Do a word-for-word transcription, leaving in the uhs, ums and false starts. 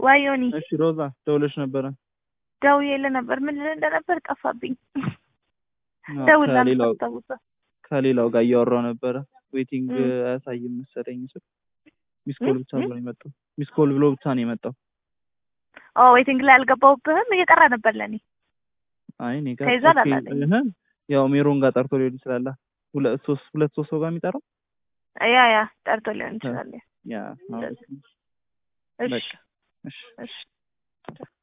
ዋዮኒ እሺ ሮዛ ደውለሽ ነበር? ደውዬልህ ነበር። ምን እንደነበር ጠፋብኝ። ደውላ ከሌላው ተውጣ ከሌላው ጋር እያወራሁ ነበር። ዌቲንግ አያሳይም መሰለኝ ስል ሚስ ኮል ብቻ ብሎ ነው የመጣው። ሚስ ኮል ብሎ ብቻ ነው የመጣው። ኦ ዌቲንግ ላይ አልገባሁብህም። እየጠራ ነበር ለኔ። አይ እኔ ጋር ከይዟል አላለኝ። ያው ሜሮን ጋር ጠርቶ ሊሆን ይችላል። ሁለት ሶስት ሁለት ሶስት ሰው ጋር የሚጠራው ያ ያ ጠርቶ ሊሆን ይችላል። ያ እሺ እሺ